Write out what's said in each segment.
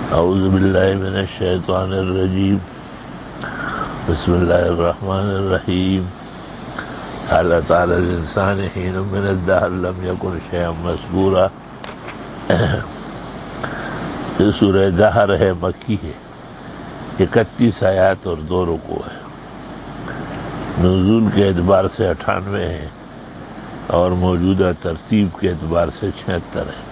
اعوذ باللہ من الشیطان الرجیم بسم اللہ الرحمن الرحیم هل أتى على الإنسان حين من الدهر لم يكن شيئا مذكورا. یہ سورہ دہر ہے، مکی ہے، 31 آیات اور 2 رکوع ہے. نزول کے اعتبار سے 98 ہے اور موجودہ ترتیب کے اعتبار سے 76 ہے.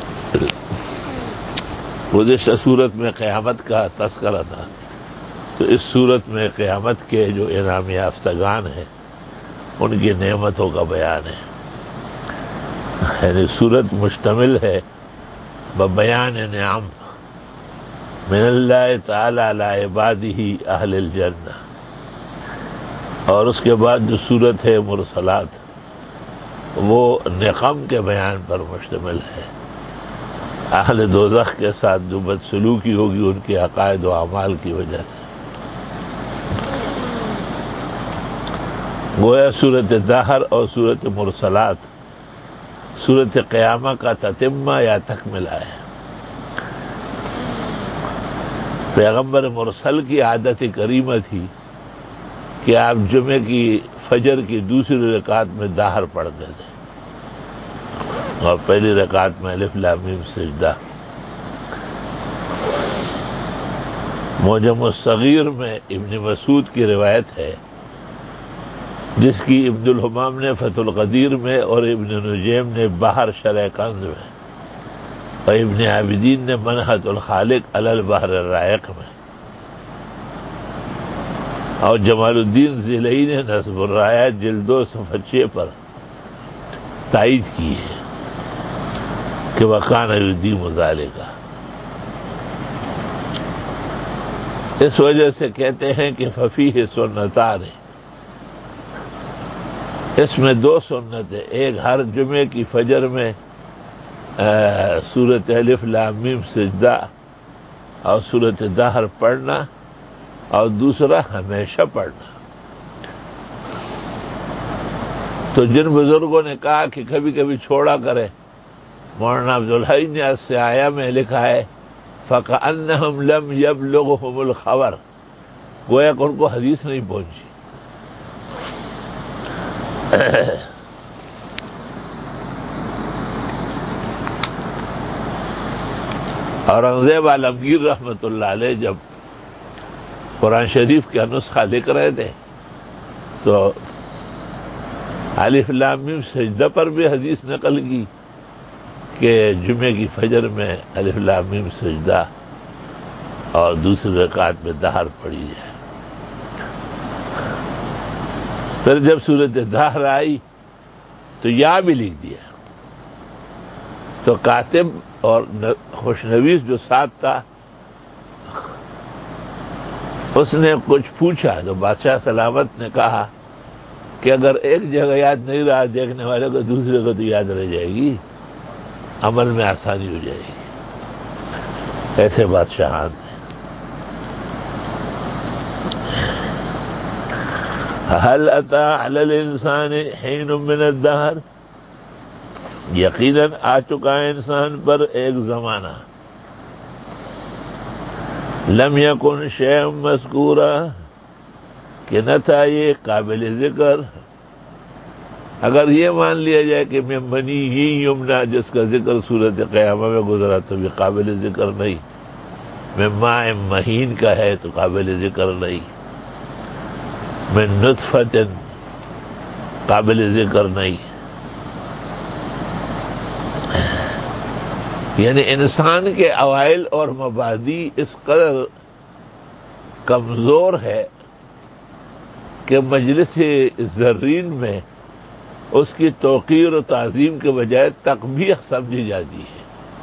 گزشتہ صورت میں قیامت کا تذکرہ تھا، تو اس صورت میں قیامت کے جو انعام یافتگان ہیں ان کی نعمتوں کا بیان ہے. یعنی صورت مشتمل ہے ببیان نعم من اللہ تعالی علی عبادہ اہل الجنہ، اور اس کے بعد جو صورت ہے مرسلات وہ نقم کے بیان پر مشتمل ہے. اہل دوزخ کے ساتھ جو بدسلوکی ہوگی ان کے عقائد و اعمال کی وجہ سے. گویا صورت دہر اور صورت مرسلات صورت قیامہ کا تتمہ یا تکملہ ہے. پیغمبر مرسل کی عادت کریمہ تھی کہ آپ جمعے کی فجر کی دوسری رکعت میں دہر پڑھتے تھے اور پہلی رکعت میں الف لام میم سجدہ. معجم الصغیر میں ابن مسعود کی روایت ہے، جس کی ابن الحمام نے فتح القدیر میں اور ابن نجیم نے بحر شرح کنز میں اور ابن عابدین نے منحت الخالق علی البحر الرائق میں اور جمال الدین ذیلئی نے نصب الرایات جلد 2 صفحہ 6 پر تائید کی ہے کہ وکان یدیم ذالک. اس وجہ سے کہتے ہیں کہ ففیہ سنتان، اس میں 2 سنتیں، ایک ہر جمعے کی فجر میں سورۃ الف لام میم سجدہ اور سورۃ دہر پڑھنا، اور دوسرا ہمیشہ پڑھنا. تو جن بزرگوں نے کہا کہ کبھی کبھی چھوڑا کرے، مولانا عبدالحی نیاز سے آیا میں لکھا ہے فَكَأَنَّهُمْ لَمْ يَبْلُغْهُمُ الْخَبَرُ، گویا کہ ان کو حدیث نہیں پہنچی. اورنگزیب عالمگیر رحمۃ اللہ علیہ جب قرآن شریف کا نسخہ لکھ رہے تھے تو الف لام میم سجدہ پر بھی حدیث نقل کی کہ جمعے کی فجر میں الف لام میم سجدہ اور دوسری رکعت میں دہر پڑھی جائے. پھر جب سورۃ دہر آئی تو یا بھی لکھ دیا. تو کاتب اور خوشنویس جو ساتھ تھا اس نے کچھ پوچھا تو بادشاہ سلامت نے کہا کہ اگر ایک جگہ یاد نہیں رہا دیکھنے والے کو دوسرے کو تو یاد رہ جائے گی، عمل میں آسانی ہو جائے گی. ایسے بادشاہان ہیں. هل أتى على الإنسان حين من الدهر، یقیناً آ چکا ہے انسان پر ایک زمانہ، لم يكن شيئا مذکورا، کہ نہ تھا یہ قابل ذکر. اگر یہ مان لیا جائے کہ من بنی ہی یمنا، جس کا ذکر صورت قیامہ میں گزرا تو بھی قابل ذکر نہیں. من ماء مہین کا ہے تو قابل ذکر نہیں. من نطفۃ قابل ذکر نہیں. یعنی انسان کے اوائل اور مبادی اس قدر کمزور ہے کہ مجلس زرین میں اس کی توقیر و تعظیم کے بجائے تقبیح سمجھی جاتی ہے.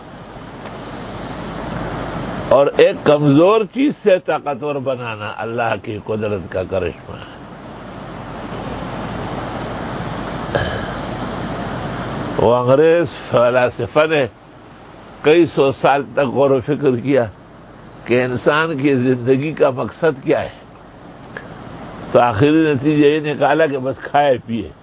اور ایک کمزور چیز سے طاقتور بنانا اللہ کی قدرت کا کرشمہ ہے. وہ انگریز فلاسفہ نے کئی 100 سال تک غور و فکر کیا کہ انسان کی زندگی کا مقصد کیا ہے، تو آخری نتیجہ یہ نکالا کہ بس کھائے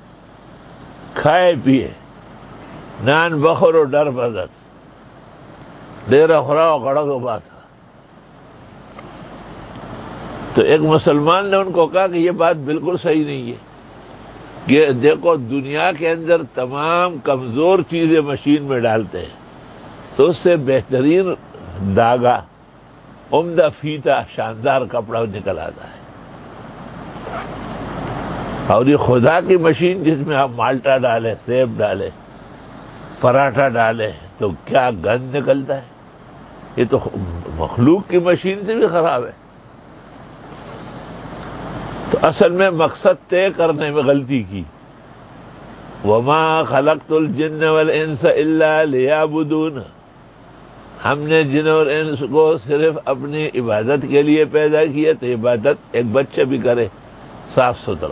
پیے نان بخور و ڈر بدر ڈیرا خورا و گڑگ و باسا. تو ایک مسلمان نے ان کو کہا کہ یہ بات بالکل صحیح نہیں ہے کہ دیکھو دنیا کے اندر تمام کمزور چیزیں مشین میں ڈالتے ہیں تو اس سے بہترین داغا، عمدہ فیتا، شاندار کپڑا نکل آتا ہے، اور یہ خدا کی مشین جس میں آپ مالٹا ڈالیں، سیب ڈالیں، پراٹھا ڈالیں تو کیا گند نکلتا ہے. یہ تو مخلوق کی مشین سے بھی خراب ہے. تو اصل میں مقصد طے کرنے میں غلطی کی. وما خلقت الجن والانس الا لیعبدون، ہم نے جن اور انس کو صرف اپنی عبادت کے لیے پیدا کیا. تو عبادت ایک بچہ بھی کرے صاف ستھرا،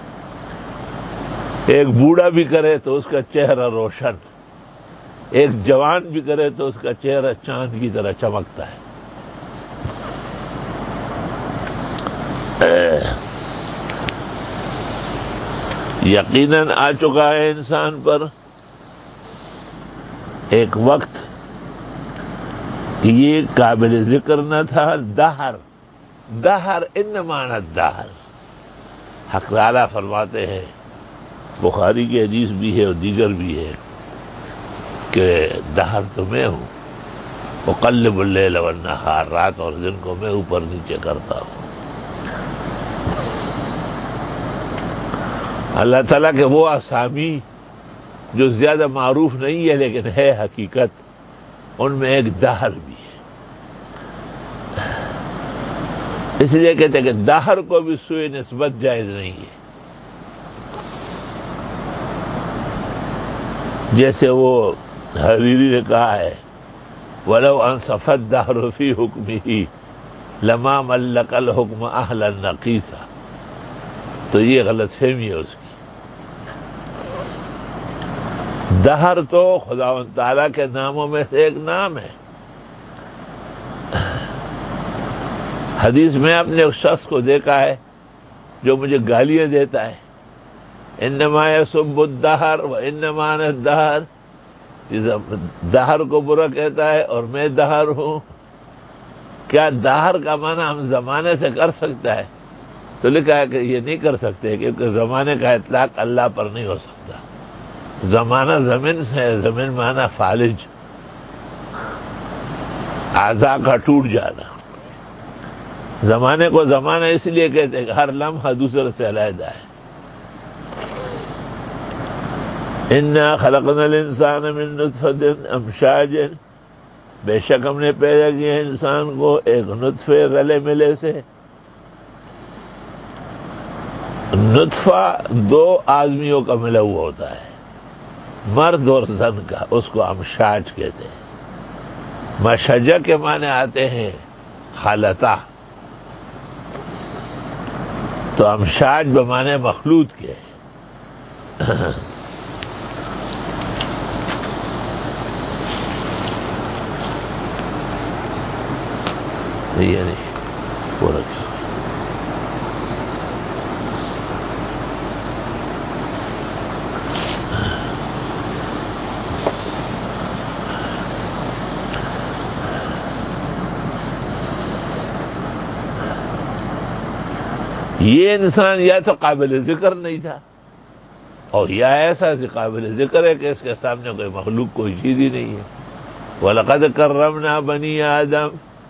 ایک بوڑھا بھی کرے تو اس کا چہرہ روشن، ایک جوان بھی کرے تو اس کا چہرہ چاند کی طرح چمکتا ہے. یقیناً آ چکا ہے انسان پر ایک وقت کہ یہ قابل ذکر نہ تھا. دہر انما الدہر، حق تعالیٰ فرماتے ہیں، بخاری کی حدیث بھی ہے اور دیگر بھی ہے کہ دہر تو میں ہوں، اقلب اللیل والنہار، رات اور دن کو میں اوپر نیچے کرتا ہوں. اللہ تعالیٰ کے وہ اسامی جو زیادہ معروف نہیں ہے لیکن ہے حقیقت، ان میں ایک دہر بھی ہے. اس لیے کہتے ہیں کہ دہر کو بھی سوئے نسبت جائز نہیں ہے. جیسے وہ حریری نے کہا ہے وَلَوْ أَنْصَفَ الدَّهْرُ فِي حُكْمِهِ لَمَا مَلَّكَ الْحُكْمَ أَهْلًا نَقِيسًا. تو یہ غلط فہمی ہے اس کی. دہر تو خداوند تعالیٰ کے ناموں میں سے ایک نام ہے. حدیث میں آپ نے اس شخص کو دیکھا ہے جو مجھے گالیاں دیتا ہے، انما یسب الدہر وانما انا الدہر، دہر کو برا کہتا ہے اور میں دہر ہوں. کیا دہر کا معنی ہم زمانے سے کر سکتا ہے؟ تو لکھا ہے کہ یہ نہیں کر سکتے کیونکہ زمانے کا اطلاق اللہ پر نہیں ہو سکتا. زمانہ زمین سے ہے، زمین معنی فالج، اعضاء کا ٹوٹ جانا. زمانے کو زمانہ اس لیے کہتے ہیں کہ ہر لمحہ دوسرے سے علیحدہ ہے. انا خلقنا الانسان من نطفۃ امشاج، بے شک ہم نے پیدا کیا انسان کو ایک نطفے رلے ملے سے. نطفہ دو آدمیوں کا ملا ہوا ہوتا ہے، مرد اور زن کا، اس کو امشاج کہتے ہیں. مشجع کے معنی آتے ہیں خلطہ، تو امشاج بمعنی مخلوط کے. یہ نہیں وہ رکھو. یہ انسان یا تو قابل ذکر نہیں تھا اور یا ایسا قابل ذکر ہے کہ اس کے سامنے کوئی مخلوق کوئی چیز ہی نہیں ہے. وَلَقَدْ كَرَّمْنَا بَنِي آدم،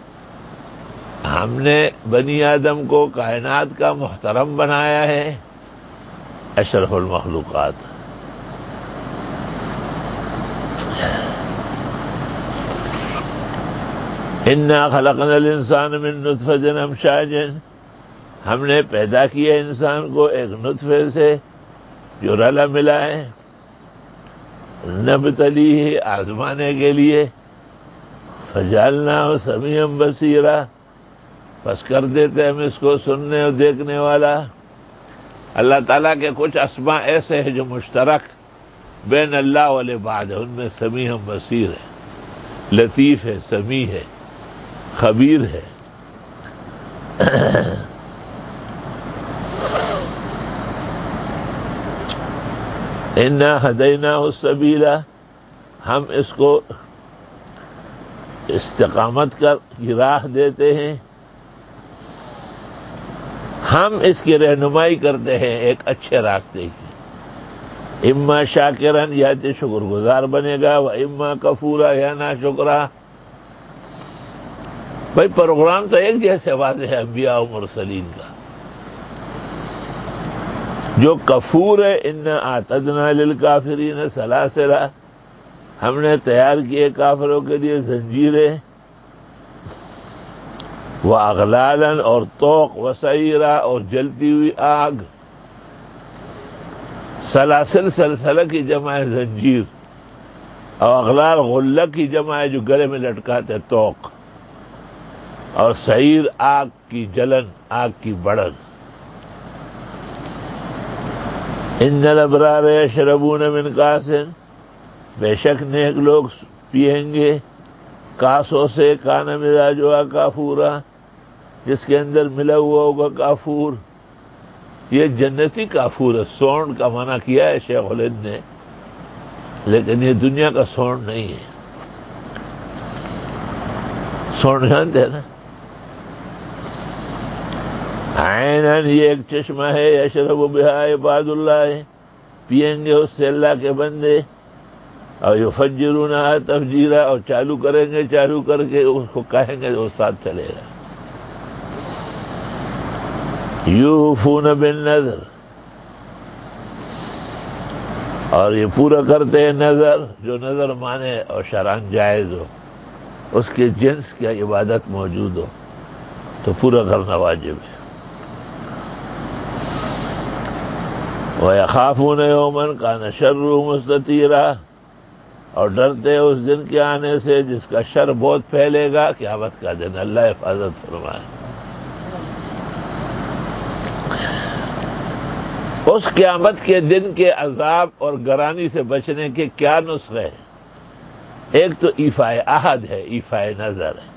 ہم نے بنی آدم کو کائنات کا محترم بنایا ہے، اشرف المخلوقات. انا خلقنا الانسان من نطفۃ امشاج، ہم نے پیدا کیا انسان کو ایک نطفے سے جو رلا ملا ہے. نبتلیہ، آزمانے کے لیے. فجعلناہ سمیعا بصیرا، پس کر دیتے ہم اس کو سننے اور دیکھنے والا. اللہ تعالیٰ کے کچھ اسماء ایسے ہیں جو مشترک بین اللہ والعباد، ان میں سمیع بصیر ہے، لطیف ہے، سمیع ہے، خبیر ہے. انا ہدیناہ السبیل، ہم اس کو استقامت کی راہ دیتے ہیں. ہم اس کی رہنمائی کرتے ہیں ایک اچھے راستے کی، اما شاکرن یا تو شکر گزار بنے گا، و اما کفورا یا ناشکرا۔ بھائی پروگرام تو ایک جیسے واضح ہے انبیاء و مرسلین کا۔ جو کفور ہے، انا اعتدنا للکافرین سلاسلا، ہم نے تیار کیے کافروں کے لیے زنجیریں، واغلالا اور طوق، وسعیرا اور جلتی ہوئی آگ۔ سلاسل سلسلہ کی جمع ہے زنجیر، اور اغلال غلہ کی جمع ہے جو گلے میں لٹکاتے طوق، اور سعیر آگ کی جلن، آگ کی بڑھن۔ ان الابرار یشربون من کاس، بے شک نیک لوگ پیئیں گے کاسوں سے، کان مزاجها کافورا، جس کے اندر ملا ہوا ہوگا کافور۔ یہ جنتی کافور ہے، سونڈ کا منع کیا ہے شیخ الہند نے، لیکن یہ دنیا کا سونڈ نہیں ہے۔ سونڈ جانتے ہیں نا؟ عیناً، یہ ایک چشمہ ہے، یشرب بہا عباد اللہ، پئیں گے اس سے اللہ کے بندے، اور یفجرونہا تفجیرا، اور چالو کریں گے، چالو کر کے اس کو کہیں گے وہ ساتھ چلے گا۔ یوفون بالنذر، اور یہ پورا کرتے ہیں نظر، جو نظر مانے اور شرعاً جائز ہو، اس کے جنس کی عبادت موجود ہو تو پورا کرنا واجب ہے۔ وَيَخَافُونَ يَوْمًا كَانَ شَرُّهُ مُسْتَطِيرًا، اور ڈرتے ہیں اس دن کے آنے سے جس کا شر بہت پھیلے گا، قیامت کا دن۔ اللہ حفاظت فرمائے۔ اس قیامت کے دن کے عذاب اور گرانی سے بچنے کے کیا نسخے ہیں؟ ایک تو ایفائے عہد ہے، ایفائے نظر ہے۔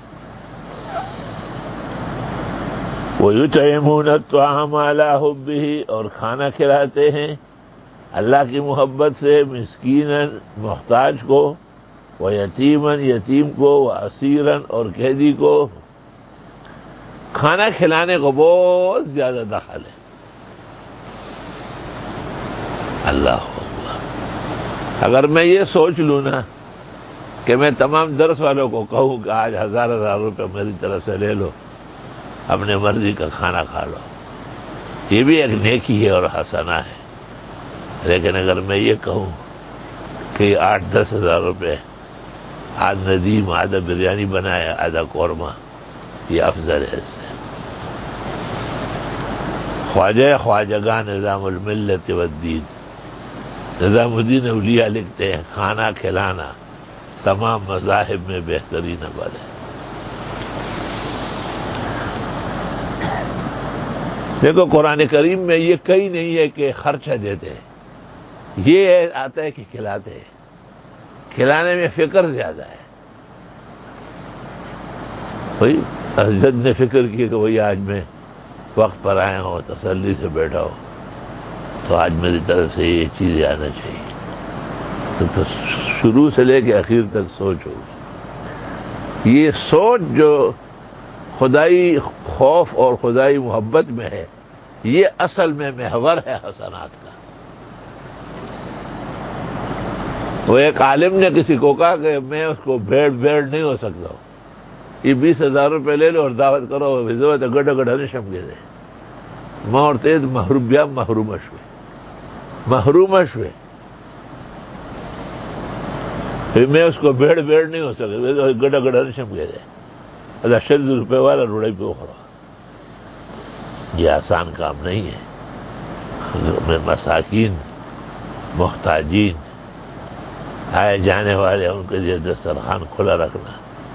وَيُطْعِمُونَ الطَّعَامَ عَلَىٰ حُبِّهِ، اور کھانا کھلاتے ہیں اللہ کی محبت سے، مسکیناً محتاج کو، ویتیماً یتیم کو، واسیراً اور قیدی کو۔ کھانا کھلانے کو بہت زیادہ دخل ہے۔ اللہ اکبر، اگر میں یہ سوچ لوں نا کہ میں تمام درس والوں کو کہوں کہ آج 1000 روپے میری طرف سے لے لو، اپنے مرضی کا کھانا کھا لو، یہ بھی ایک نیکی ہے اور حسنہ ہے۔ لیکن اگر میں یہ کہوں کہ 8-10 ہزار روپے آدھا ندیم، آدھا بریانی بنایا، آدھا قورمہ، یہ افضل ہے اس سے۔ خواجگاں نظام الملت والدین، نظام الدین اولیاء لکھتے ہیں کھانا کھلانا تمام مذاہب میں بہترین عمل ہے۔ دیکھو قرآن کریم میں یہ کہیں نہیں ہے کہ خرچہ دیتے ہیں، یہ آتا ہے کہ کھلاتے ہیں۔ کھلانے میں فکر زیادہ ہے۔ بھائی حضرت نے فکر کی کہ بھائی آج میں وقت پر آیا ہوں، تسلی سے بیٹھا ہوں، تو آج میری طرف سے یہ چیزیں آنا چاہیے، تو پھر شروع سے لے کے آخر تک سوچ ہوگی۔ یہ سوچ جو خدائی خوف اور خدائی محبت میں ہے، یہ اصل میں محور ہے حسنات کا۔ وہ ایک عالم نے کسی کو کہا کہ میں اس کو بھیڑ نہیں ہو سکتا ہوں، یہ 20,000 روپے لے لو اور دعوت کرو، ضرورت گڈ نشم کے دے ماں تیز محرومش ہوئے، میں اس کو بھیڑ نہیں ہو سکتا، گڈ نشم کے دے 10 روپے والا روڑائی پہ اخرا۔ یہ آسان کام نہیں ہے۔ میں مساکین، محتاجین، آئے جانے والے، ان کے لیے دسترخوان کھلا رکھنا۔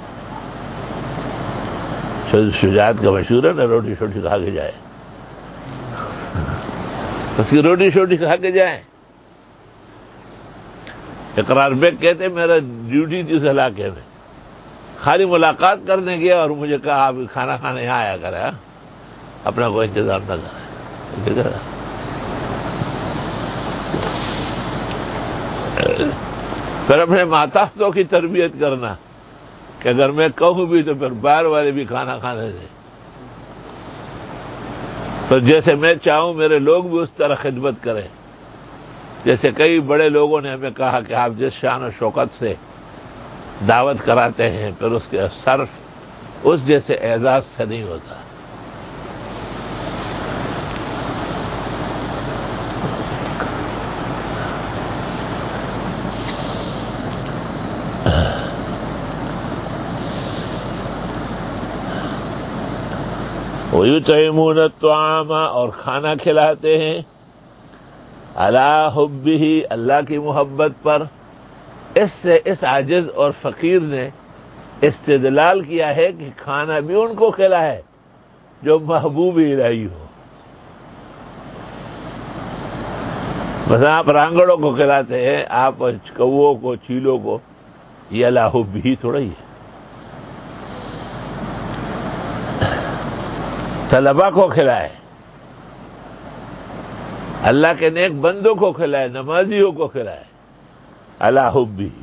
شجاعت کا مشہور ہے نا، روٹی شوٹی کھا کے جائے، اس کی روٹی شوٹی کھا کے جائے۔ اقرار بیگ کہتے میرا ڈیوٹی تھی اس علاقے میں، خالی ملاقات کرنے گیا اور مجھے کہا آپ کھانا کھانے یہاں آیا کرے، اپنا کوئی انتظام نہ کرے۔ پھر اپنے ماتحتوں کی تربیت کرنا کہ اگر میں کہوں بھی تو پھر باہر والے بھی کھانا کھانے دیں۔ تو جیسے میں چاہوں میرے لوگ بھی اس طرح خدمت کریں. جیسے کئی بڑے لوگوں نے ہمیں کہا کہ آپ جس شان و شوکت سے دعوت کراتے ہیں پھر اس کے صرف اس جیسے اعزاز سے نہیں ہوتا. وَيُطْعِمُونَ الطَّعَامَ اور کھانا کھلاتے ہیں عَلَىٰ حُبِّهِ اللہ کی محبت پر. اس سے اس عاجز اور فقیر نے استدلال کیا ہے کہ کھانا بھی ان کو کھلائے جو محبوب الہی ہو. مثلا آپ رانگڑوں کو کھلاتے ہیں، آپ کووں کو، چیلوں کو، یہ عَلَىٰ حُبِّهِ تھوڑا ہی ہے. طلبا کو کھلائے، اللہ کے نیک بندوں کو کھلائے، نمازیوں کو کھلائے عَلَىٰ حُبِّهِ.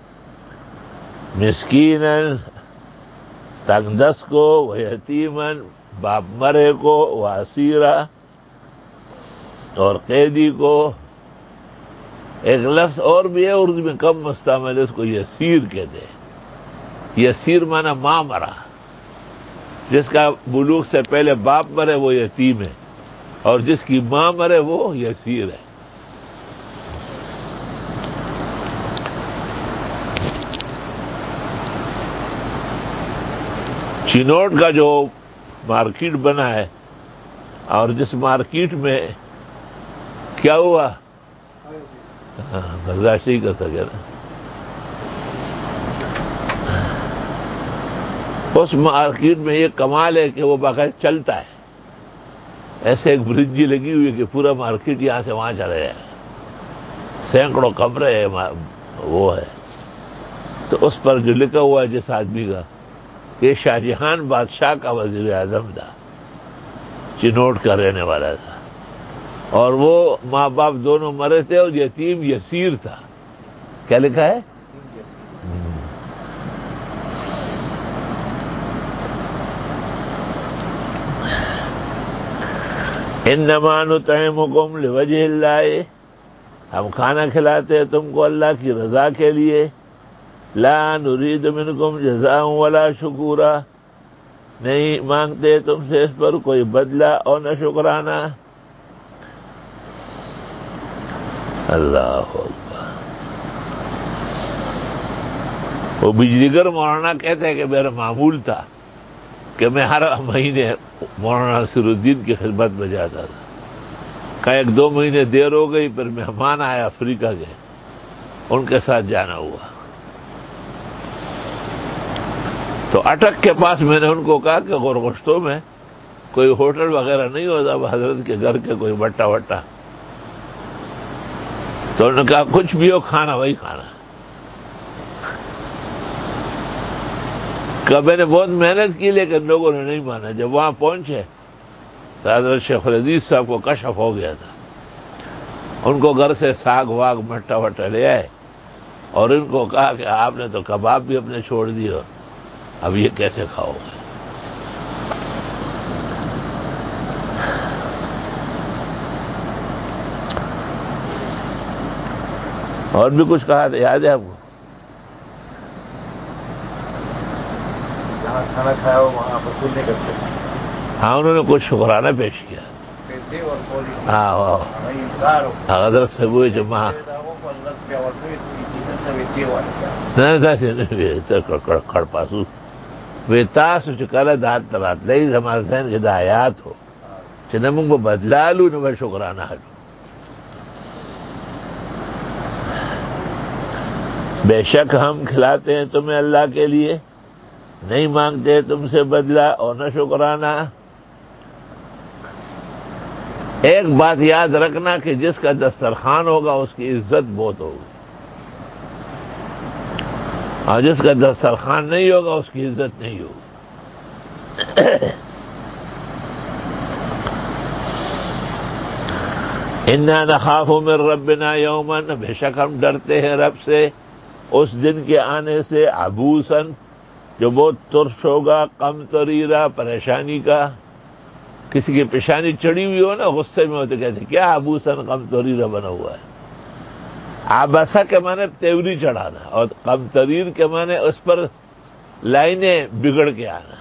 مسکیناً تنگ دست کو، و یتیماً باپ مرے کو، و اسیرا اور قیدی کو. ایک لفظ اور بھی ہے اردو میں کم مستعمل ہے، اس کو یسیر کہتے ہیں. یسیر معنی ماں مرا، جس کا بلوغ سے پہلے باپ مرے وہ یتیم ہے، اور جس کی ماں مرے وہ یسیر ہے. چینوٹ کا جو مارکیٹ بنا ہے، اور جس مارکیٹ میں کیا ہوا برداشت نہیں کر سکے نا، اس مارکیٹ میں یہ کمال ہے کہ وہ باقاعدہ چلتا ہے. ایسے ایک برجی لگی ہوئی ہے کہ پورا مارکیٹ یہاں سے وہاں چلا جائے، سینکڑوں کمرے ہیں وہ ہے. تو اس پر جو لکھا ہوا ہے جس آدمی کا کہ شاہ جہان بادشاہ کا وزیر اعظم تھا، چنوٹ کا رہنے والا تھا، اور وہ ماں باپ دونوں مرے تھے، اور یتیم یسیر تھا. کیا لکھا ہے؟ انما نطعمکم لوجہ اللہ، ہم کھانا کھلاتے ہیں تم کو اللہ کی رضا کے لیے. لا نرید منکم جزاء ولا شکورا، نہیں مانگتے تم سے اس پر کوئی بدلہ اور نہ شکرانہ. اللہ اکبر. وہ بجلیگر مولانا کہتے ہیں کہ میرا معمول تھا کہ میں ہر مہینے مولانا نصیر الدین کی خدمت میں جاتا تھا. کہ 1-2 مہینے دیر ہو گئی، پھر مہمان آئے افریقہ کے، ان کے ساتھ جانا ہوا. تو اٹک کے پاس میں نے ان کو کہا کہ گورگشتوں میں کوئی ہوٹل وغیرہ نہیں ہوتا حضرت کے گھر کے کوئی بٹا وٹا. تو انہوں نے کہا کچھ بھی ہو کھانا وہی کھانا. کہ میں نے بہت محنت کی لیکن لوگوں نے نہیں مانا. جب وہاں پہنچے تو حضرت شیخ العزیز صاحب کو کشف ہو گیا تھا. ان کو گھر سے ساگ واگ مٹا وٹا لے آئے اور ان کو کہا کہ آپ نے تو کباب بھی اپنے چھوڑ دیے، اب یہ کیسے کھاؤ گے؟ اور بھی کچھ کہا تھا، یاد ہے آپ کو؟ جہاں کھانا کھایا ہو وہاں آپ وصول نہیں کرتے. ہاں انہوں نے کچھ شکرانہ پیش کیا. ہاں حضرت سے ہوئے جو ماں کڑ پاسو وی تاسو چې کله د راتلئ زما ذهن کې د آیات ہو چې نه موږ به بدلالو نه به شکرانه حلو. بے شک ہم کھلاتے ہیں تمہیں اللہ کے لیے، نہیں مانگتے تم سے بدلہ اور نہ شکرانہ. ایک بات یاد رکھنا کہ جس کا دسترخوان ہوگا اس کی عزت بہت ہوگی، اور جس کا دسترخوان نہیں ہوگا اس کی عزت نہیں ہوگی. انا نخاف من ربنا یوما، بے شک ہم ڈرتے ہیں رب سے اس دن کے آنے سے، عبوسن جو بہت ترش ہوگا، قمطریرا پریشانی کا. کسی کی پیشانی چڑھی ہوئی ہو نا، غصے میں ہوتے کہتے کیا ابوسن قمطریر بنا ہوا ہے. آباسا کے معنی تیوری چڑھانا، اور قمطریر کے معنی اس پر لائنیں بگڑ کے آنا.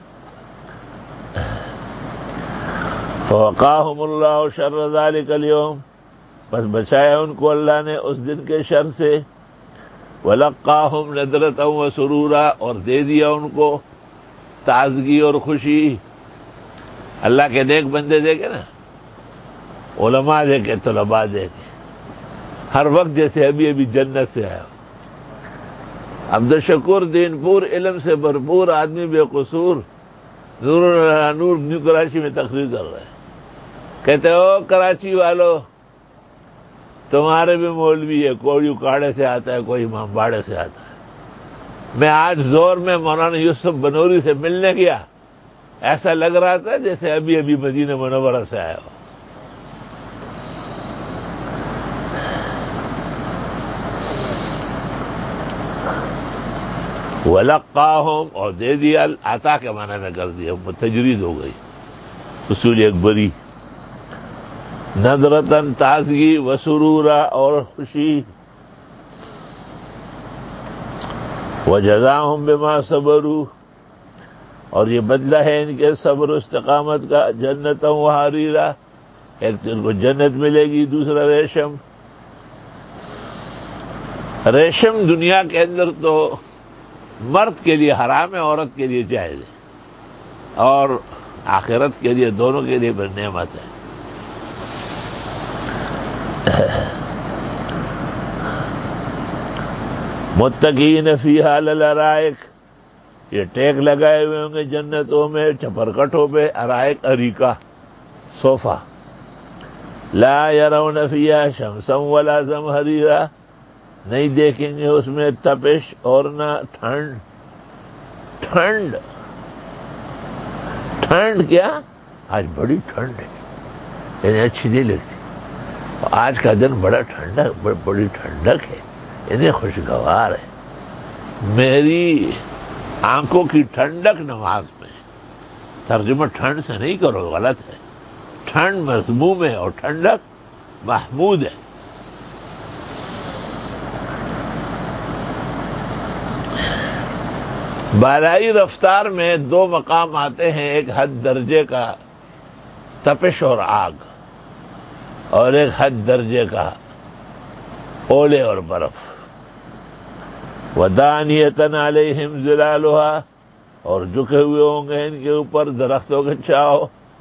فوقاہم اللہ شر ذلک اليوم، بس بچایا ان کو اللہ نے اس دن کے شر سے. وَلَقَّاهُمْ نَضْرَةً وَسُرُورًا، اور دے دیا ان کو تازگی اور خوشی. اللہ کے نیک بندے دیکھے نا، علماء دیکھے، طلباء دیکھے، ہر وقت جیسے ابھی جنت سے آیا. عبد الشکور دین پور علم سے بھرپور آدمی، بے قصور، نور نیو کراچی میں تقریر کر رہے ہیں. کہتے ہو کراچی والو، تمہارے بھی مولوی ہے، کوئی اکاڑے سے آتا ہے، کوئی امام باڑے سے آتا ہے. میں آج زور میں مولانا یوسف بنوری سے ملنے گیا، ایسا لگ رہا تھا جیسے ابھی مدینہ منورہ سے آیا ہو. وَلَقَّاهُمْ، اور دے دیا، عطا کے معنی میں کر دیا، تجرید ہو گئی، اصول اکبری. نظرتاً تازگی، وسرورا اور خوشی. وجزاہم بما صبروا، اور یہ بدلہ ہے ان کے صبر و استقامت کا. جنتا وحریرا، ایک تو ان کو جنت ملے گی، دوسرا ریشم. ریشم دنیا کے اندر تو مرد کے لیے حرام ہے، عورت کے لیے جائز ہے، اور آخرت کے لیے دونوں کے لیے بڑی نعمت ہے. متقین فیہا علی الارائک، یہ ٹیک لگائے ہوئے ہوں گے جنتوں میں چپرکٹوں پہ. ارائک اریکہ، صوفہ. لا یرون فیہا شمسا ولا زمہریرا، نہیں دیکھیں گے اس میں تپش اور نہ ٹھنڈ. ٹھنڈ کیا، آج بڑی ٹھنڈ ہے، انہیں اچھی نہیں لگتی. آج کا دن بڑا ٹھنڈک، بڑی ٹھنڈک ہے، انہیں خوشگوار ہے. میری آنکھوں کی ٹھنڈک نماز میں. ترجمہ ٹھنڈ سے نہیں کرو، غلط ہے. ٹھنڈ مذموم ہے اور ٹھنڈک محمود ہے. بالائی رفتار میں دو مقام آتے ہیں، ایک حد درجے کا تپش اور آگ، اور ایک حد درجے کا اولے اور برف. وَدَانِيَةً عَلَيْهِمْ ظِلَالُهَا، اور جھکے ہوئے ہوں گے ان کے اوپر درختوں کے چھاؤ.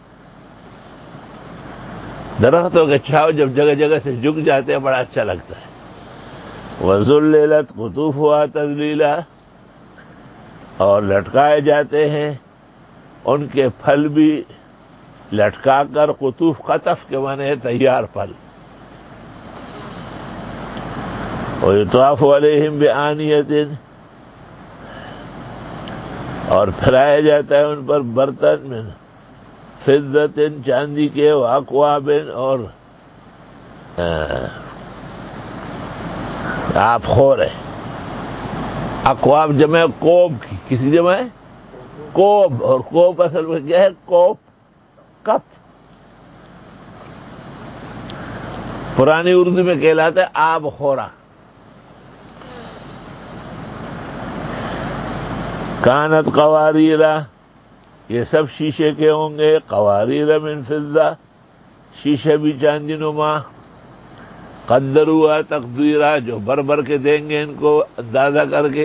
درختوں کے چھاؤ جب جگہ جگہ سے جھک جاتے ہیں بڑا اچھا لگتا ہے. وَذُلِّلَتْ قُطُوفُهَا تَذْلِيلًا، اور لٹکائے جاتے ہیں ان کے پھل بھی لٹکا کر. قطوف قطف کے معنی ہے تیار پھل. وَيُطَافُ عَلَيْهِمْ بِآنِيَةٍ، اور پھیلایا جاتا ہے ان پر برتن میں فضة، چاندی کے. وَأَكْوَابٍ، اور آپ خور ہے. اکواب جمع کوب کی، کسی جمع ہے کوب، اور کوب اصل میں کیا ہے؟ کوپ، کپ. پرانی اردو میں کہلاتا ہے آب خورا. کانت قواریرا، یہ سب شیشے کے ہوں گے. قواریر من فضہ، شیشے بھی چاندی نما. قدروا تقدیرا، جو بر کے دیں گے ان کو اندازہ کر کے.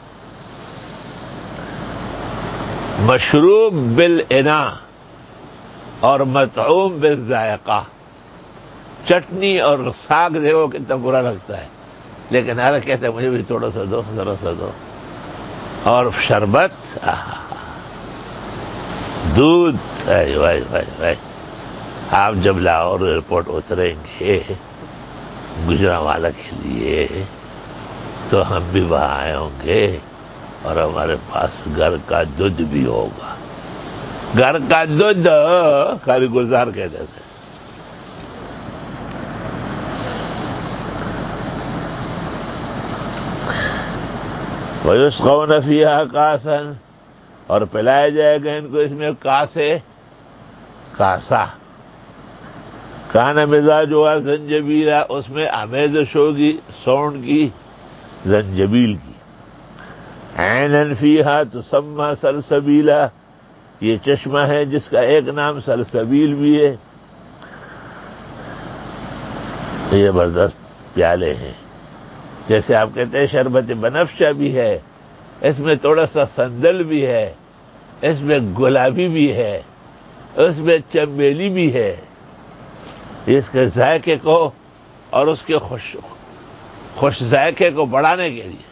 مشروب بالاناء اور مطعوم بالذائقہ. چٹنی اور ساگ دیکھو کتنا برا لگتا ہے، لیکن ارے کہتے ہیں مجھے بھی تھوڑا سا دو، ذرا سا دو. اور شربت، دودھ، وائی. آپ جب لاہور ایئرپورٹ اتریں گے گجرانوالہ کے لیے تو ہم بھی وہاں آئے ہوں گے، اور ہمارے پاس گھر کا دودھ بھی ہوگا. گھر کا دودھ کاری گلزار کہتے تھے. وَيُسْقَوْنَ فِيهَا كَأْسًا، اور پلائے جائے گا ان کو اس میں کاسے. کاسا، کانا مزاج ہوا زنجبیلا، اس میں آمیزش ہوگی سونڈ کی، زنجبیل کی. عینن فیہا تسمی سلسبیلا، یہ چشمہ ہے جس کا ایک نام سلسبیل بھی ہے. یہ زبردست پیالے ہیں. جیسے آپ کہتے ہیں شربت بنفشہ بھی ہے، اس میں تھوڑا سا سندل بھی ہے، اس میں گلابی بھی ہے، اس میں چمیلی بھی ہے. اس کے ذائقے کو اور اس کے خوش ذائقے کو بڑھانے کے لیے.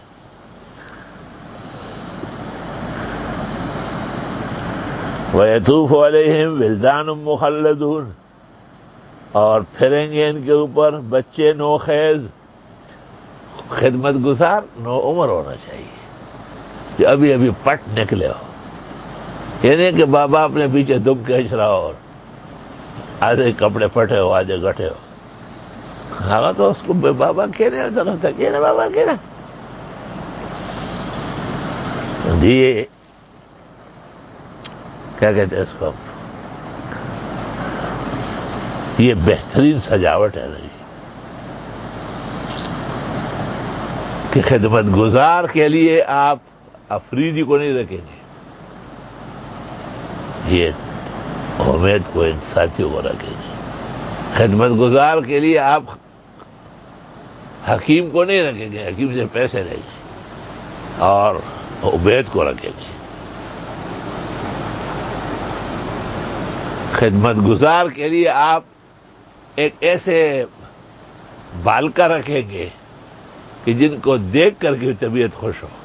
وَيَطُوفُ عَلَيْهِمْ وِلْدَانٌ مُخَلَّدُونَ، اور پھریں گے ان کے اوپر بچے نوخیز. خدمت گزار نو عمر ہونا چاہیے، جو ابھی ابھی پٹ نکلے ہو. یہ نہیں کہ بابا اپنے پیچھے دم کھینچ رہا ہو اور آدھے کپڑے پھٹے ہو آدھے گٹھے ہو. ہاں تو اس کو بابا کہنے ہوتا کہنے بابا کہنا جی. کیا کہتے ہیں اس کو، یہ بہترین سجاوٹ ہے نہیں کہ خدمت گزار کے لیے آپ افریدی کو نہیں رکھیں گے، یہ امید کو ان ساتھیوں کو رکھیں گے. خدمت گزار کے لیے آپ حکیم کو نہیں رکھیں گے، حکیم سے پیسے لیں گے، اور عبید کو رکھیں گے. خدمت گزار کے لیے آپ ایک ایسے بالکا رکھیں گے کہ جن کو دیکھ کر کے طبیعت خوش ہو.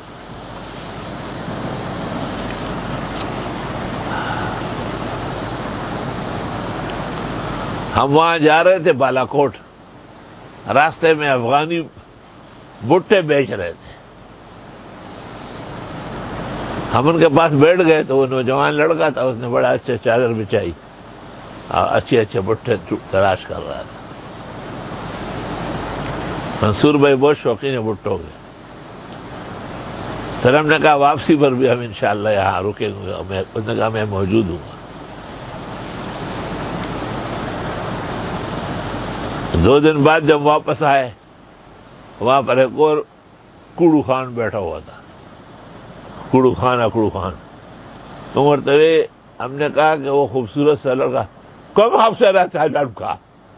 ہم وہاں جا رہے تھے بالا کوٹ، راستے میں افغانی بھٹے بیچ رہے تھے. ہم ان کے پاس بیٹھ گئے تو وہ نوجوان لڑکا تھا، اس نے بڑا اچھا چادر بچھائی، اچھے اچھے بھٹے تلاش کر رہا تھا. منصور بھائی بہت شوقین ہے بھٹوں کے. پھر ہم نے کہا واپسی پر بھی ہم انشاءاللہ یہاں رکیں گے. اس نے کہا میں موجود ہوں گا. 2 دن بعد جب واپس آئے، وہاں پر ایک اور کوڑو خان بیٹھا ہوا تھا. کوڑو خان تو مرتبہ ہم نے کہا کہ وہ خوبصورت سا لڑکا کم آپ سے رہتا ہے لڑکا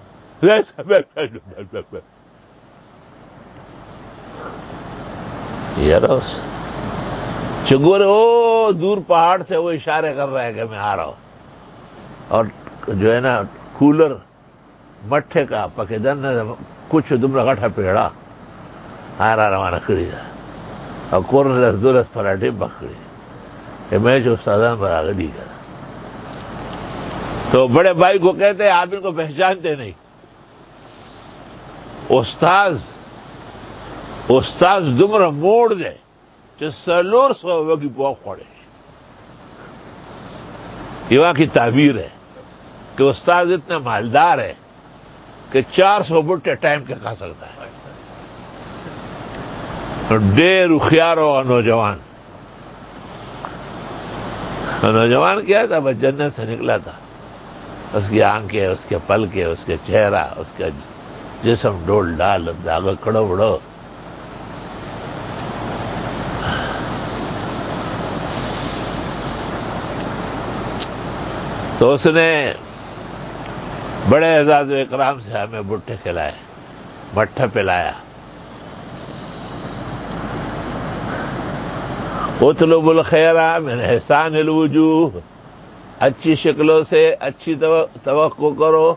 چگور وہ دور پہاڑ سے وہ اشارے کر رہا ہے کہ میں آ رہا ہوں. اور جو ہے نا کولر مٹھے کا پکیدن نے کچھ دمرا گٹھا پیڑا آ رہا روانہ کری تھا اور کورن رس دورس پراٹھے پکڑی کہ میں جو استادان پر آگے دی گیا. تو بڑے بھائی کو کہتے ہیں آپ ان کو پہچانتے نہیں. استاذ دمرا موڑ دے جو سلور سو کی پوک پڑے. یہ وہاں کی تعبیر ہے کہ استاذ اتنا مالدار ہے کہ 400 بٹے ٹائم کے کھا سکتا ہے. ڈیر اخیارو اور نوجوان کیا تھا، بس جنت سے نکلا تھا. اس کی آنکھیں، اس کے پلکیں، اس کے چہرہ، اس کا جسم ڈول ڈال آگے کھڑو بڑو. تو اس نے بڑے اعزاز و اکرام سے ہمیں بٹے کھلائے، مٹھا پلایا. اطلب الخیر من احسان الوجوہ، اچھی شکلوں سے اچھی توقع کرو.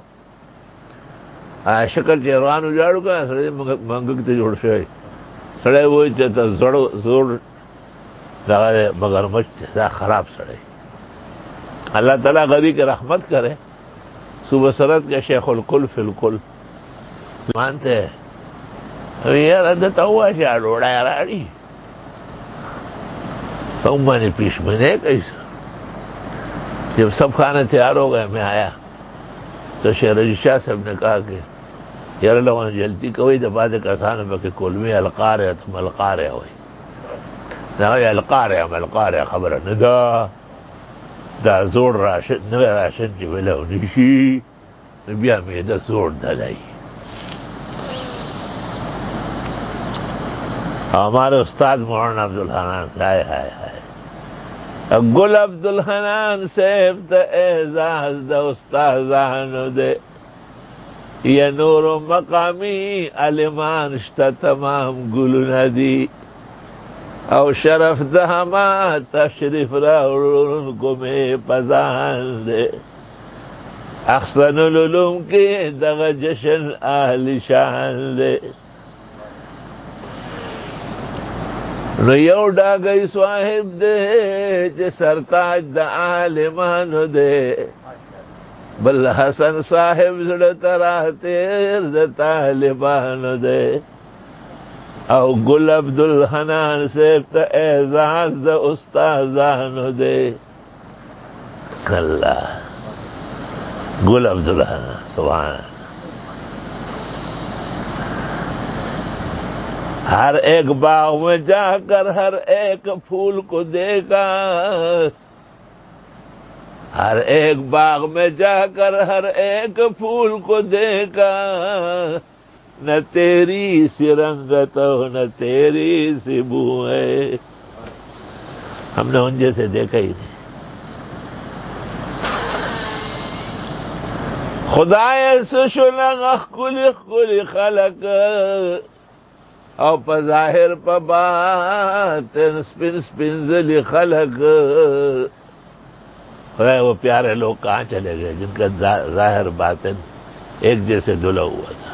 شکل چہروان اجاڑو کا سڑے منگتے جوڑ سے سڑے وہی زور مگر مچ خراب سڑے. اللہ تعالیٰ غری کے رحمت کرے. صبح سرد کے شیخ الکل فی الکل مانتے ہیں یار ادتا ہوا شاہ ڈوڑا راڑی تو میں نے پیش میں نے کیسا. جب سب کھانے تیار ہو گئے میں آیا تو شہر شاہ صاحب نے کہا کہ یار لوگوں نے جلتی کوئی دبا دے کسان میں کہ کل میں القار ہے تم القار ہے ہوئی نہ القار ہے ہم القار ہے خبر ندا دا زوړ راشن نوی راشن چې ولونی شي بیا معده زوړ دلای. ہمارے استاد مولانا عبدالحنان ہائے ہائے ہائے گل عبدالحنان صاحب تا اعزاز دا استادانو دے یا نور و مقامی علمان شتا تمام گلو ندی او شرف دا ہما تشریف راوڑن کو میں پزان دے احسن العلوم کے دغ جشن اہل شان دے. نو یو ډاګی صاحب دے چې سرتاج د عالمانو دے بل حسن صاحب زړه ترا تیر د طالبانو دے او گل عبدالحنان صاحب ته اعزاز د استادانو دے. اللہ گل عبدالحنان سبحان. ہر ایک باغ میں جا کر ہر ایک پھول کو دیکھا ہر ایک باغ میں جا کر ہر ایک پھول کو دیکھا نہ تیری سی رنگت ہو نہ تیری سی بو ہے. ہم نے ان جیسے دیکھا ہی نہیں. خدای سشلغ کلی کلی خلق او پا ظاہر پا باطن سپن سپنزلی خلق. خدای وہ پیارے لوگ کہاں چلے گئے جن کا ظاہر باطن ایک جیسے دھلا ہوا تھا.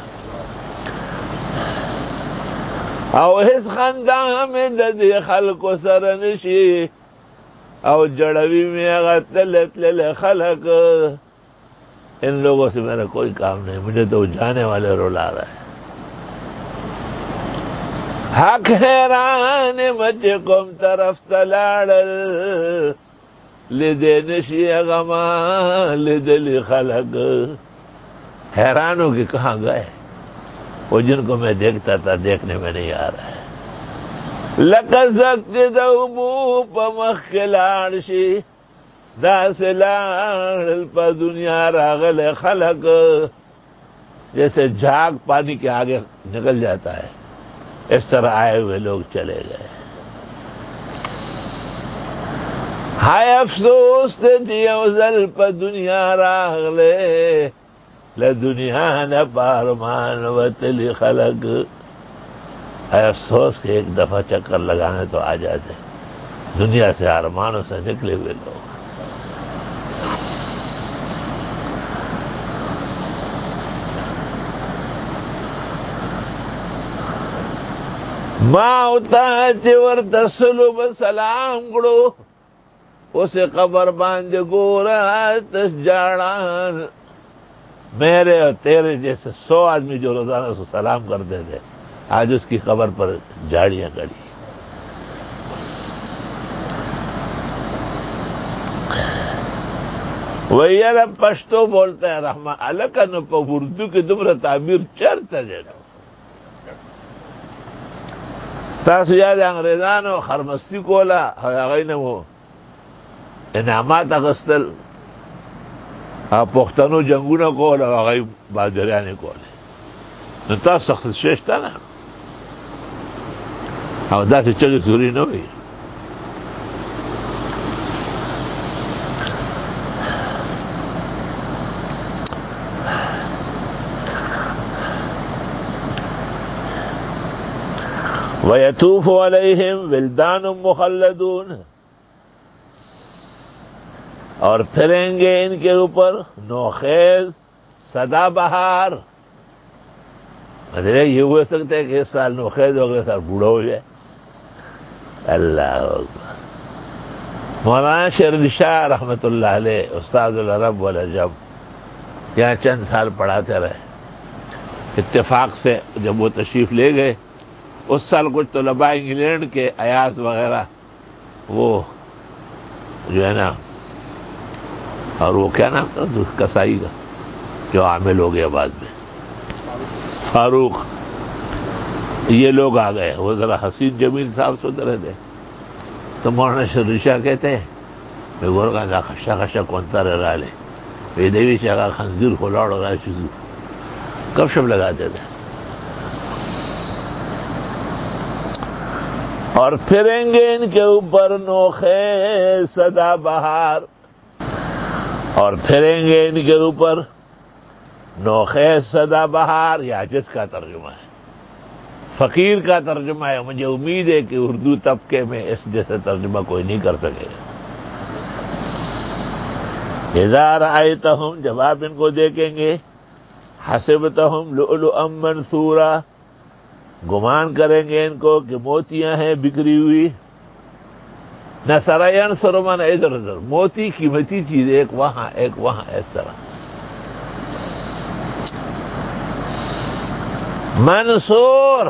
او اس خندہ میں ددی خلق و سرنشی او جڑوی میں اغتلت للے خلق. ان لوگوں سے میرا کوئی کام نہیں, مجھے تو جانے والے رولا رہا ہے. حق حیران مچ قوم طرف تلاڑل لدے نشی غما لدلی خلق. حیران ہو کہ کہاں گئے وہ جن کو میں دیکھتا تھا دیکھنے میں نہیں آ رہا ہے. لقزق دوبو پا مخلاڑ شی دا سلاڑ پا دنیا راغل خلق. جیسے جھاگ پانی کے آگے نکل جاتا ہے اس طرح آئے ہوئے لوگ چلے گئے. ہائے افسوس تے جیو زل پا دنیا راغلے لدنیا نہ پارمان وطلی خلق. ہائے افسوس کہ ایک دفعہ چکر لگانے تو آ جاتے, دنیا سے ارمانوں سے نکلے ہوئے لوگ. ماں ہوتا ورت سلوب سلام گڑو اسے قبر باندھ گورا تس جاڑان. میرے اور تیرے جیسے 100 آدمی جو روزانہ اس کو سلام کرتے تھے آج اس کی قبر پر جھاڑیاں گڑی. وہی عرب پشتو بولتا ہے رحمہ الکن پا اردو کی دمرا تعبیر چرتا جینا تاسو یاد انگریزانو خرمستی کولا هغه نه وو انعامات اغستل پښتنو جنگونه کول هغه بازاریانې کول نو تاسو سخت ششته نه او داسې چغې سوري نه وي. وَيَطُوفُ عَلَيْهِمْ وِلْدَانٌ مُخَلَّدُونَ اور پھریں گے ان کے اوپر نوخیز سدا بہار. مطلب یہ ہو سکتا ہے کہ اس سال نوخیز ہو اگلے سال بوڑھا ہو جائے. اللہ اکبر. مولانا شیر شاہ رحمۃ اللہ علیہ استاد العرب والعجم یہاں چند سال پڑھاتے رہے. اتفاق سے جب وہ تشریف لے گئے اس سال کچھ طلباء انگلینڈ کے ایاز وغیرہ وہ جو ہے نا اور وہ کیا نام تھا کسائی کا جو عامل ہو گیا بعد میں فاروق, یہ لوگ آ گئے. وہ ذرا حسین جمیل صاحب سوتے رہتے تو مولانا شیر شاہ کہتے ہیں میں گور کا خشا خشا کونتا رہ لے وے دیوی چاہ خنزیر کھولا رہا ہے شروع کب شب لگاتے تھے. اور پھریں گے ان کے اوپر نوخے سدا بہار، اور پھریں گے ان کے اوپر نوخے سدا بہار. یہ عاجز کا ترجمہ ہے، فقیر کا ترجمہ ہے. مجھے امید ہے کہ اردو طبقے میں اس جیسا ترجمہ کوئی نہیں کر سکے گا. اذا رأیتہم، جب آپ ان کو دیکھیں گے، حسبتہم لؤلؤا منثورا، گمان کریں گے ان کو کہ موتیاں ہیں بکھری ہوئی. نثر ینثر من ادھر ادھر، موتی قیمتی چیز، ایک وہاں ایک وہاں، اس طرح. منصور،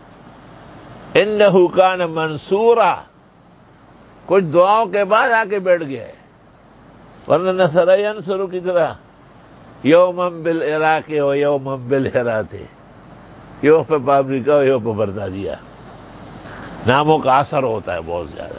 انہ کان منصورا، کچھ دعاؤں کے بعد آ کے بیٹھ گئے. ورنہ نثر ینثر کی طرح یومم بالعراق و یومم بالہرات، یوم پہ پابریکا یوم پہ برطانیہ. ناموں کا اثر ہوتا ہے بہت زیادہ.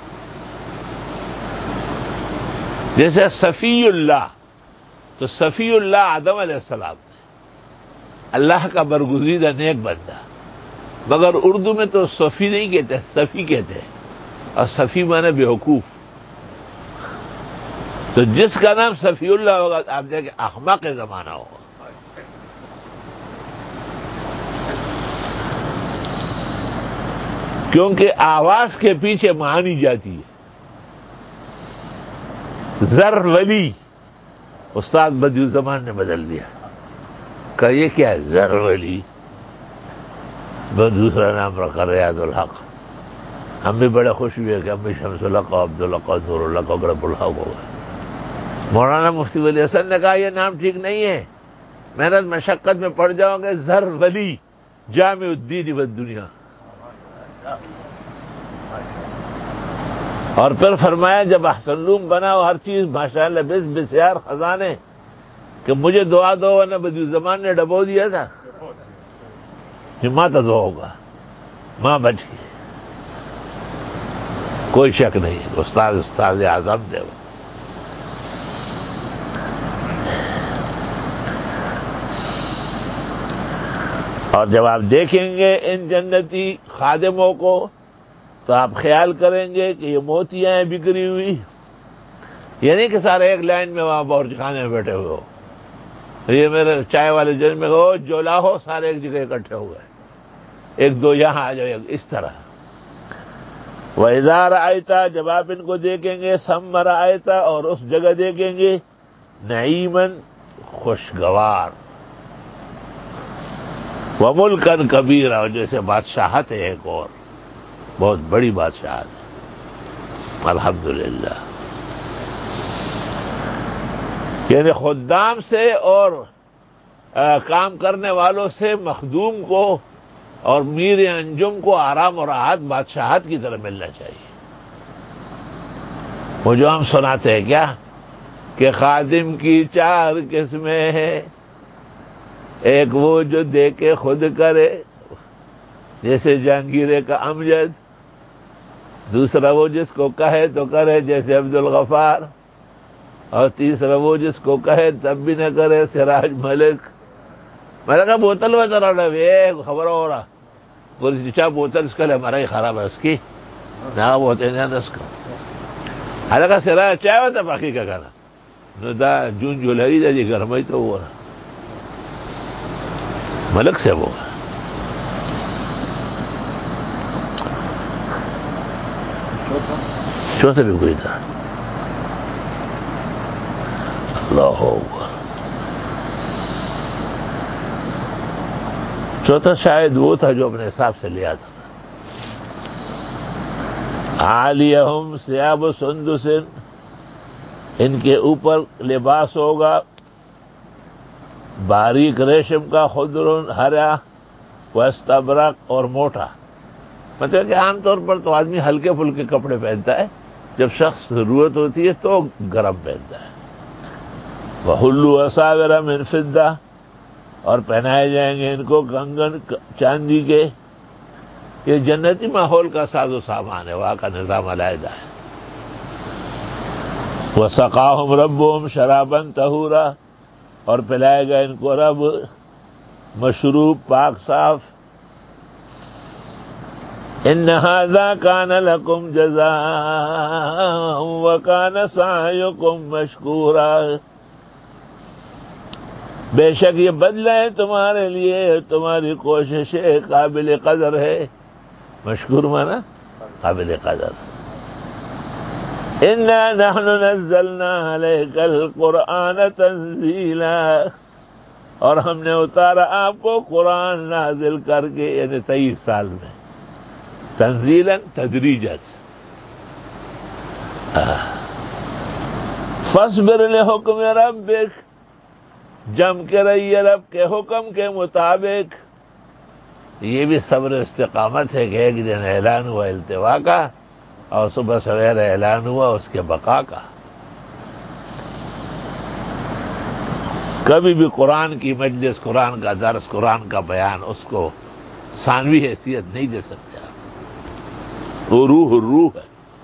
جیسے صفی اللہ، تو صفی اللہ آدم علیہ السلام اللہ کا برگزیدہ نیک بندہ، مگر اردو میں تو صفی نہیں کہتے، صفی کہتے ہیں. اور صفی مانے بیوقوف. تو جس کا نام صفی اللہ ہوگا آپ دیکھیں احمق زمانہ ہوگا. کیونکہ آواز کے پیچھے مانی جاتی ہے. زر ولی استاد بدیع نے بدل دیا، کہ یہ کیا ہے زر ولی، دوسرا نام رکھا ریاض الحق. ہم بھی بڑے خوش ہوئے کہ ہم بھی شمس الحق عبد الحق نور الحق غرب الحق ہو گئے. مولانا مفتی ولی حسن نے کہا یہ نام ٹھیک نہیں ہے، محنت مشقت میں پڑ جاؤ گے. زر ولی جامع الدین والدنیا. اور پھر فرمایا جب احسن علوم بنا ہر چیز ماشاءاللہ بسیار خزانے، کہ مجھے دعا دو، ورنہ بدیع الزمان نے ڈبو دیا تھا. ماں تو دعا ہوگا، ماں بچ گئی، کوئی شک نہیں. استاد اعظم دے وہ. اور جب آپ دیکھیں گے ان جنتی خادموں کو تو آپ خیال کریں گے کہ یہ موتیاں ہیں بکھری ہوئی. یہ نہیں کہ سارے ایک لائن میں وہاں باورچی خانے میں بیٹھے ہوئے ہو. یہ میرے چائے والے جن میں ہو جو لاہو سارے ایک جگہ اکٹھے ہو گئے، ایک دو یہاں آ جاؤ، اس طرح. وَإِذَا رَأَيْتَ، جب آپ ان کو دیکھیں گے، ثَمَّ رَأَيْتَ، اور اس جگہ دیکھیں گے، نعیماً خوشگوار، وَمُلْكًا كَبِيرًا، اور جیسے بادشاہت ہے ایک اور بہت بڑی بادشاہت ہے. الحمدللہ. یعنی خدام سے اور کام کرنے والوں سے مخدوم کو اور میر انجم کو آرام اور راحت بادشاہت کی طرح ملنا چاہیے. وہ جو ہم سناتے ہیں کیا کہ خادم کی 4 قسمیں ہیں، ایک وہ جو دے کے خود کرے جیسے جہانگیر کا امجد، دوسرا وہ جس کو کہے تو کرے جیسے عبد الغفار، اور تیسرا وہ جس کو کہے تب بھی نہ کرے سراج ملک. میں نے کہا بوتل میں ذرا خبر ہو رہا بولی چاہ بوتل اس کا لے ہمارا ہی خراب ہے اس کی نہ بولتے ہیں اس کا. حالانکہ سراج چاہے ہوتا باقی کا کھانا دا جون جولائی دا جی گرمائی تو ہوا ملک سے وہ چوتھا بھی کوئی تھا. اللہ چوتھا شاید وہ تھا جو اپنے حساب سے لیا تھا. عالیہم ثیاب سندس، ان کے اوپر لباس ہوگا باریک ریشم کا، خضر ہرا، واستبرق، اور موٹا. مطلب کہ عام طور پر تو آدمی ہلکے پھلکے کپڑے پہنتا ہے، جب شخص ضرورت ہوتی ہے تو گرم پہنتا ہے. وَحُلُّوا أَسَاوِرَ مِن فِضَّةٍ، اور پہنائے جائیں گے ان کو کنگن چاندی کے. یہ جنتی ماحول کا ساز و سامان ہے، وہاں کا نظام علیحدہ ہے. وَسَقَاهُمْ رَبُّهُمْ شَرَابًا طَهُورًا، اور پلائے گا ان کو رب مشروب پاک صاف. إِنَّ هَذَا كَانَ لَكُمْ جَزَاءً وَكَانَ سَعْيُكُمْ مَشْكُورًا، بے شک یہ بدلہ ہے تمہارے لیے، تمہاری کوششیں قابل قدر ہے. مشکور مانا قابل قدر. اِنَّا نَحْنُ نَزَّلْنَا عَلَيْكَ الْقُرْآنَ تَنزِيلًا، اور ہم نے اتارا آپ کو قرآن نازل کر کے، یعنی 23 سال میں. تنزیلاً تدریجاً. فَاصْبِرْ لِحُکْمِ رَبِّکَ، جم کے رہیے رب کے حکم کے مطابق. یہ بھی صبر و استقامت ہے کہ ایک دن اعلان ہوا التوا کا، اور صبح سویر اعلان ہوا اس کے بقا کا. کبھی بھی قرآن کی مجلس، قرآن کا درس، قرآن کا بیان اس کو ثانوی حیثیت نہیں دے سکتا. وہ روح ہے.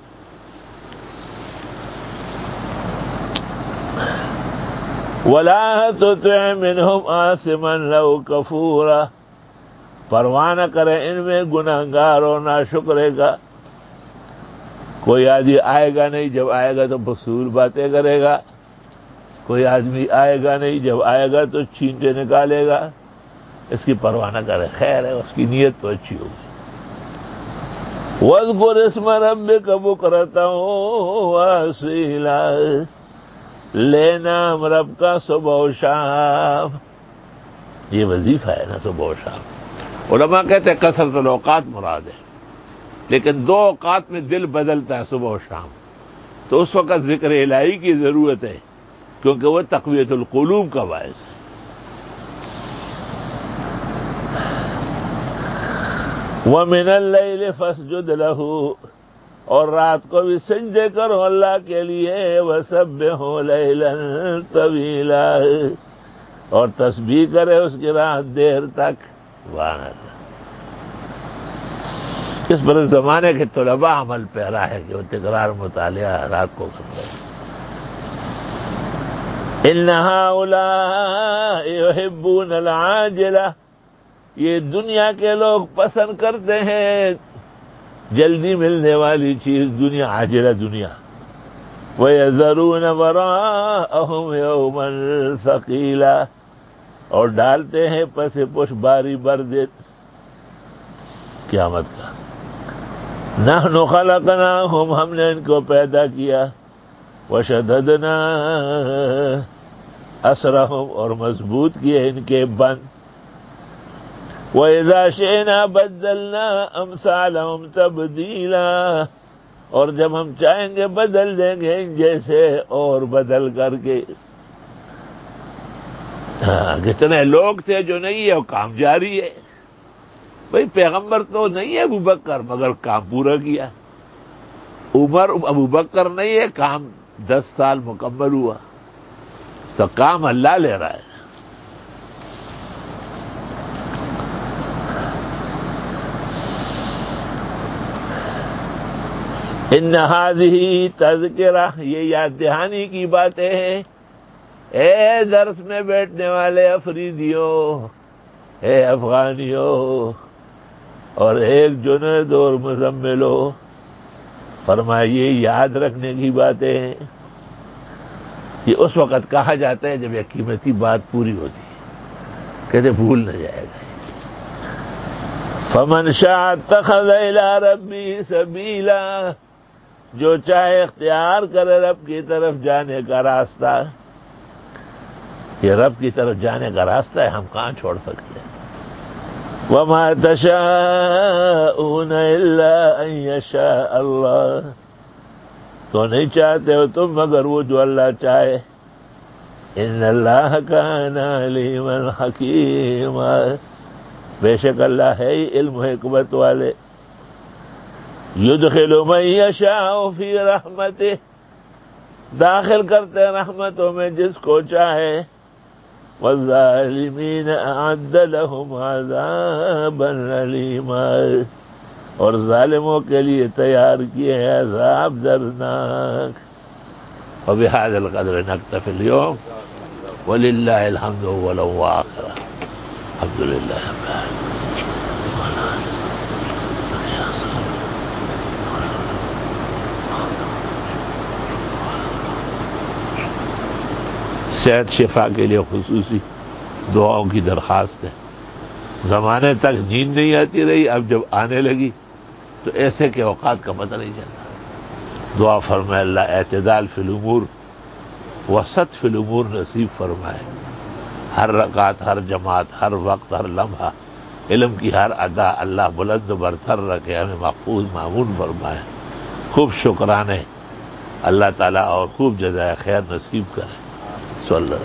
وَلَا تُطِعْ مِنْهُمْ آثِمًا لَوْ كَفُورًا، پرواہ نہ کرے ان میں گناہگار اور ناشکرے کا. کوئی آدمی آئے گا نہیں، جب آئے گا تو فضول باتیں کرے گا. کوئی آدمی آئے گا نہیں، جب آئے گا تو چینٹے نکالے گا. اس کی پرواہ نہ کرے، خیر ہے، اس کی نیت تو اچھی ہوگی. وَاذْكُرِ اسْمَ رَبِّكَ بُكْرَةً وَأَصِيلًا، لے نام رب کا صبح و شام. یہ وظیفہ ہے نا صبح و شام. علماء کہتے ہیں کثرت الاوقات مراد ہے، لیکن 2 اوقات میں دل بدلتا ہے صبح و شام، تو اس وقت ذکر الہی کی ضرورت ہے، کیونکہ وہ تقویت القلوب کا باعث ہے. وَمِنَ اللَّيْلِ فَاسْجُدْ لَهُ، اور رات کو بھی سجدے کرو اللہ کے لیے. وَسَبِّحْهُ لَيْلًا طَوِيلًا، اور تسبیح کرے اس کی رات دیر تک. سبحان اللہ. اس پر زمانے کے طلباء عمل پیرا ہے کہ وہ تکرار مطالعہ رات کو کرتے ہیں. إِنَّ هَؤُلَاءِ يُحِبُّونَ الْعَاجِلَةَ، یہ دنیا کے لوگ پسند کرتے ہیں جلدی ملنے والی چیز، دنیا، عاجلہ دنیا. وَيَذَرُونَ وَرَاءَهُمْ يَوْمًا ثَقِيلًا، اور ڈالتے ہیں پس پش باری بردت قیامت کا. نَحْنُ خَلَقْنَاهُمْ، ہم نے ان کو پیدا کیا. وَشَدَّدْنَا أَسْرَهُمْ، اور مضبوط کیے ان کے بند. وَإِذَا شِئْنَا بَدَّلْنَا أَمْثَالَهُمْ تَبْدِيلًا، اور جب ہم چاہیں گے بدل دیں گے ان جیسے اور بدل کر کے. کتنے لوگ تھے جو نہیں ہے، وہ کام جاری ہے. بھئی پیغمبر تو نہیں ہے ابوبکر، مگر کام پورا کیا. عمر ابوبکر نہیں ہے، کام 10 سال مکمل ہوا. تو کام اللہ لے رہا ہے. ان هذه تذکرہ، یہ یاد دہانی کی باتیں ہیں. اے درس میں بیٹھنے والے افریدیوں، اے افغانیوں، اور ایک جنید اور مزملوں، فرمائیے یاد رکھنے کی باتیں ہیں. یہ اس وقت کہا جاتا ہے جب یہ قیمتی بات پوری ہوتی ہے، کہتے بھول نہ جائے گا. فمن شاء اتخذ الی ربہ سبیلا، جو چاہے اختیار کرے رب کی طرف جانے کا راستہ. یہ رب کی طرف جانے کا راستہ ہے، ہم کہاں چھوڑ سکتے ہیں. وما تشاءون الا ان یشاء اللہ، تو نہیں چاہتے ہو تم مگر وہ جو اللہ چاہے. ان اللہ کان علیما حکیما، بے شک اللہ ہے ہی علم و حکمت والے. یدخل من یشاء فی رحمتہ، داخل کرتے رحمتوں میں جس کو چاہے. والظالمین اعد لهم عذابا علیما، اور ظالموں کے لیے تیار کیے ہیں عذاب دردناک. وبهذا القدر نكتفي اليوم ولله الحمد أولا وآخرا الحمد لله رب العالمين. صحت شفا کے لیے خصوصی دعاؤں کی درخواست ہے. زمانے تک نیند نہیں آتی رہی، اب جب آنے لگی تو ایسے کے اوقات کا پتہ نہیں چلتا. دعا فرمائے اللہ اعتدال فی الامور، وسط فی الامور نصیب فرمائے. ہر رکعت، ہر جماعت، ہر وقت، ہر لمحہ علم کی ہر ادا اللہ بلند برتر رکھے، ہمیں محفوظ معمون فرمائے. خوب شکرانے اللہ تعالیٰ اور خوب جزائے خیر نصیب کرے. صلی اللہ